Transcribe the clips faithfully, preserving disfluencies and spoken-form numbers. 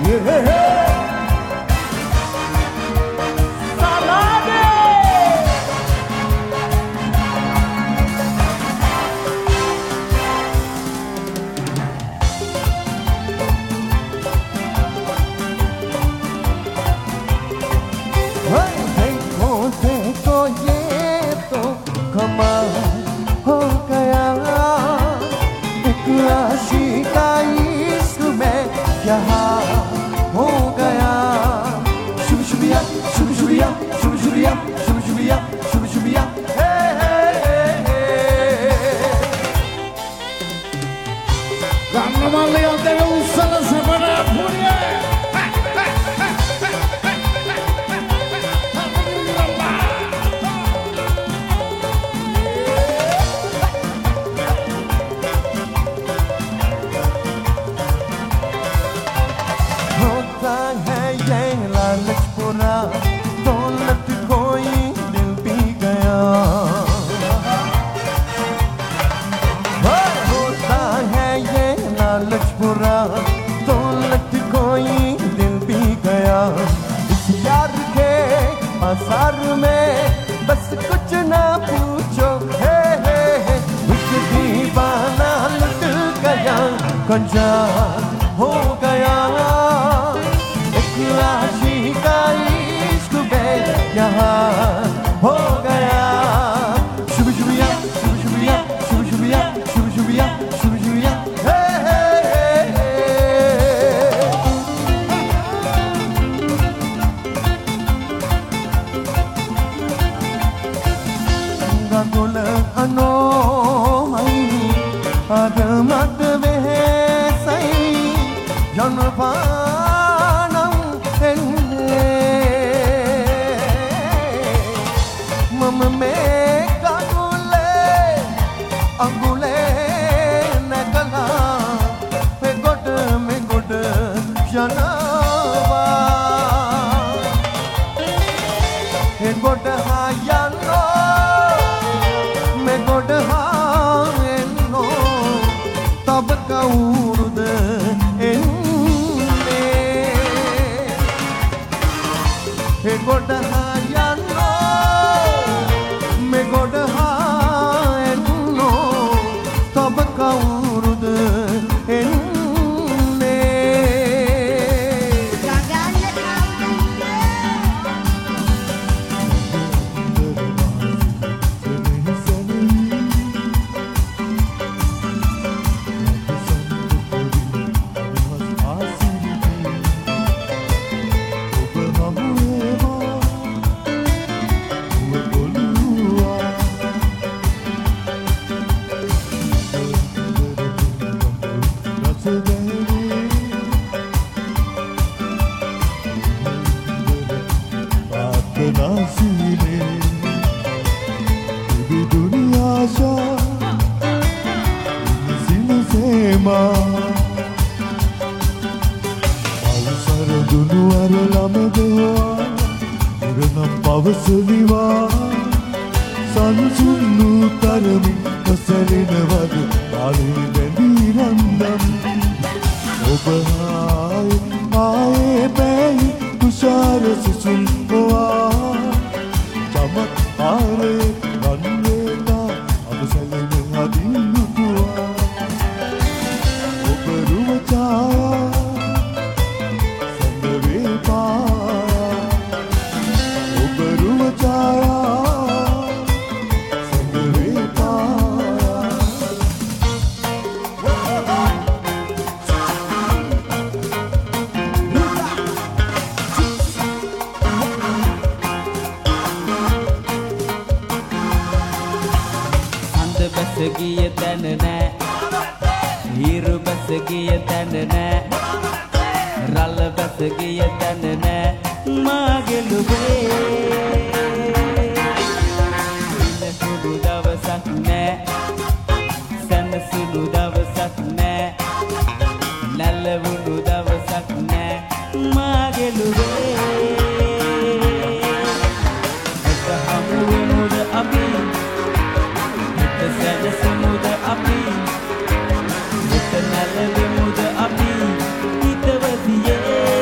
Muda api, kita bersiap.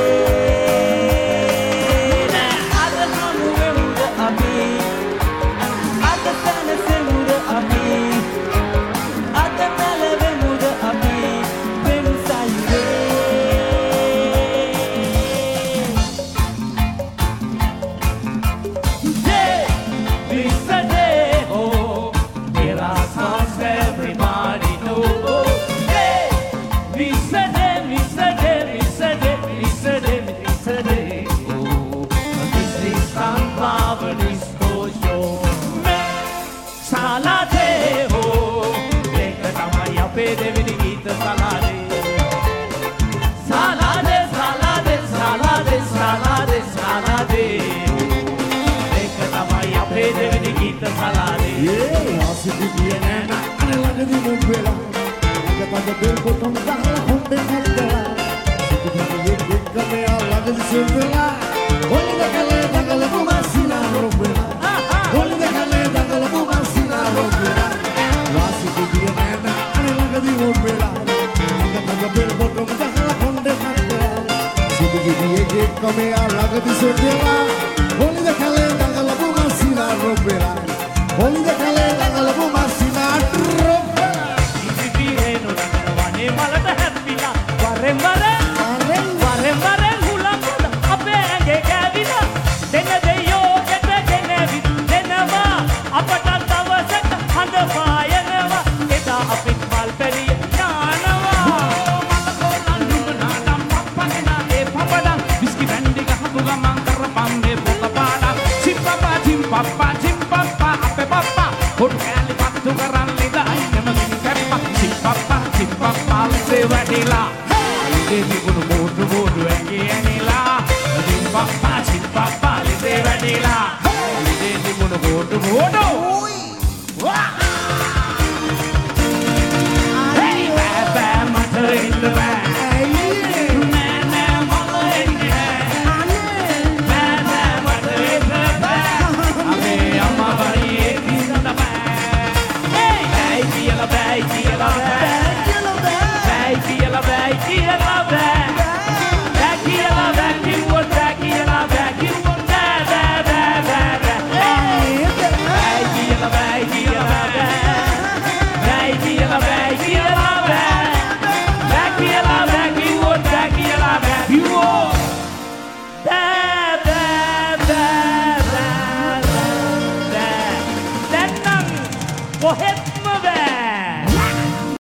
සලාදේ හෝ ඒක තමයි අපේ දෙවෙනි ගීත සලාදේ සලාදේ සලාදේ සලාදේ සලාදේ සලාදේ ඒක තමයි අපේ දෙවෙනි ගීත සලාදේ ඒ ආසිති කියන්නේ අනේ ළඟදී මුම් වෙලා අද බෙල් බොටම් ගහලා හොම්බෙන් හැදලා සිතුවිලි එක්ක මෙයා ළඟදී සෙල්ලලා හොලිද කලේ දඟල පුමසිනා රොබෙලා හොලිද කලේ දඟල පුමසිනා රොබෙලා ආසිති කියන්නේ අනේ ළඟදී මුම් වෙලා අද බෙල් බොටම් ගහලා හොම්බෙන් හැදලා සිතුවිලි එක්ක මෙයා ළඟදී සෙල්ලලා හොලිද කලේ දඟල පුමසිනා රොබෙලා හොලිද කලේ දඟල පුමසිනා රොබෙලා මලට හැප්පිලා වරෙන් වරෙන් වරෙන් වරෙන් හුලඟ අපේ ඇඟේ කැවිලා දෙන දෙයෝ ගැටගෙන දෙනවා අපට දවසක හඳ පායනවා එදා අපිත් මල් පෙරිය නානවා මලකෝලන් නුනානම් පප්පනා ඒ පපඩම් විස්කි බැන්ඩි ගහපු ගමන් කරපම් මේ පොත පාඩම් සිප්පපා චිම්පප්පා චිම්පප්පා අපේ පප්පා හොට් කැලි පත්තු කරන් ලිදා ඉන්නම ගිනි කැප්පා සිප්පප්පා සිප්පප්පා ලෙසේ වැටිලා අලිගේ තිබුණු බෝඩු බෝඩු ඇඟේ ඇනිලා සිප්පප්පා සිප්පප්පා ලෙසේ වැටිලා අලිගේ තිබුණු බෝඩු බෝඩු වා hey bad bad mother in the back කොහෙත්ම බෑ